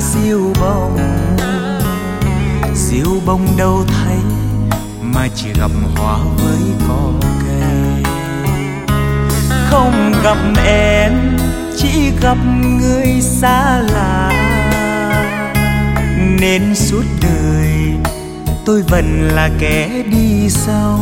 diêu bông đâu thấy mà chỉ gặp hoa với cỏ cây. Không gặp em chỉ gặp người xa lạ, nên suốt đời tôi vẫn là kẻ đi sau,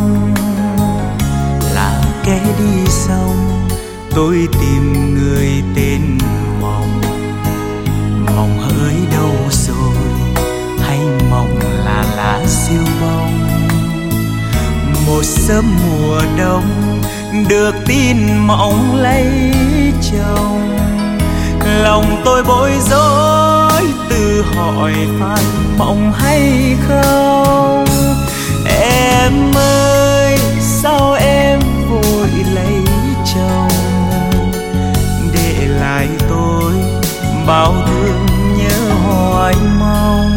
là kẻ đi sau. Tôi tìm người tên Mộng, Mộng hỡi đâu rồi, hay Mộng là lá diêu bông. Một sớm mùa đông được tin Mộng lấy chồng, lòng tôi bối rối tự hỏi phải Mộng hay không. Em ơi sao em vội lấy chồng, để lại tôi bao thương nhớ hoài mong.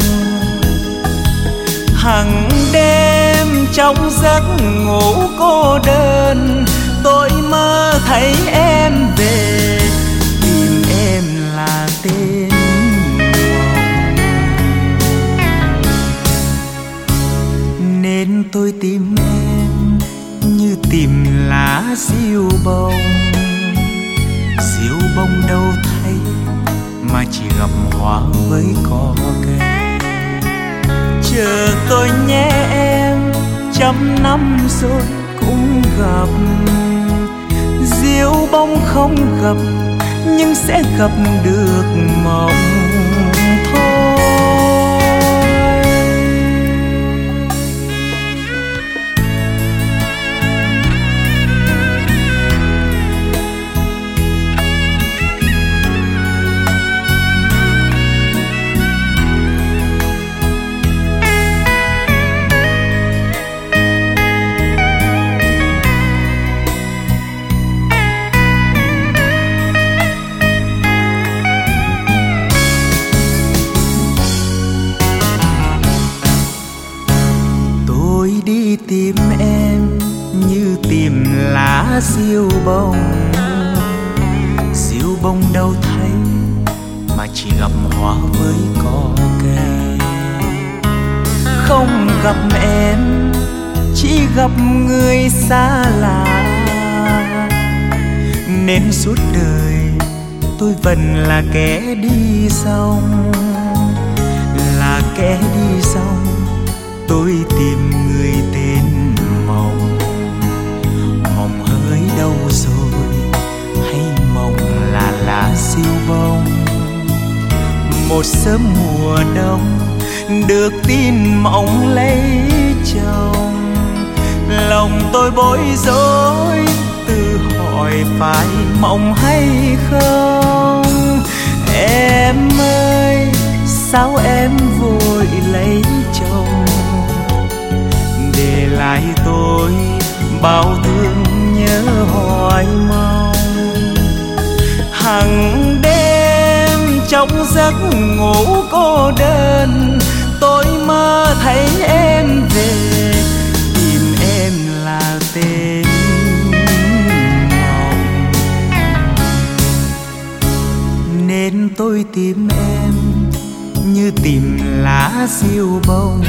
Hằng đêm trong giấc ngủ cô đơn, tôi mơ thấy em về, tìm em là tên Mộng. Nên tôi tìm em như tìm lá diêu bông, diêu bông đâu thấy mà chỉ gặp hoa với cỏ cây. Chờ tôi nhé em, trăm năm rồi cũng gặp, diêu bông không gặp nhưng sẽ gặp được Mộng thôi. Tìm em như tìm lá diêu bông đâu thấy mà chỉ gặp hoa với cỏ cây. Không gặp em chỉ gặp người xa lạ, nên suốt đời tôi vẫn là kẻ đi sau, là kẻ đi sau. Tôi tìm người tên Mộng, Mộng hỡi đâu rồi, hay Mộng là lá diêu bông. Một sớm mùa đông được tin Mộng lấy chồng, lòng tôi bối rối tự hỏi phải Mộng hay không. Em ơi sao em vội lấy chồng, để lại tôi bao thương nhớ hoài mong. Hằng đêm trong giấc ngủ cô đơn, tôi mơ thấy em về, tìm em là tên Mộng. Nên tôi tìm em như tìm lá diêu bông,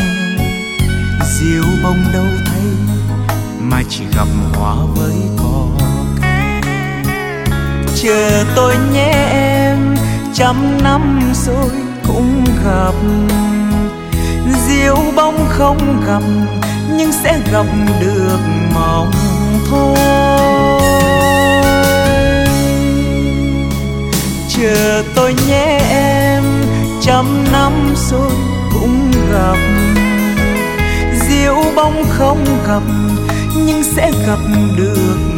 diêu bông đâu thấy mà chỉ gặp hoa với cỏ cây. Chờ tôi nhé em, trăm năm rồi cũng gặp, diêu bông không gặp nhưng sẽ gặp được Mộng thôi. Chờ tôi nhé em, trăm năm rồi cũng gặp, diêu bông không gặp nhưng sẽ gặp được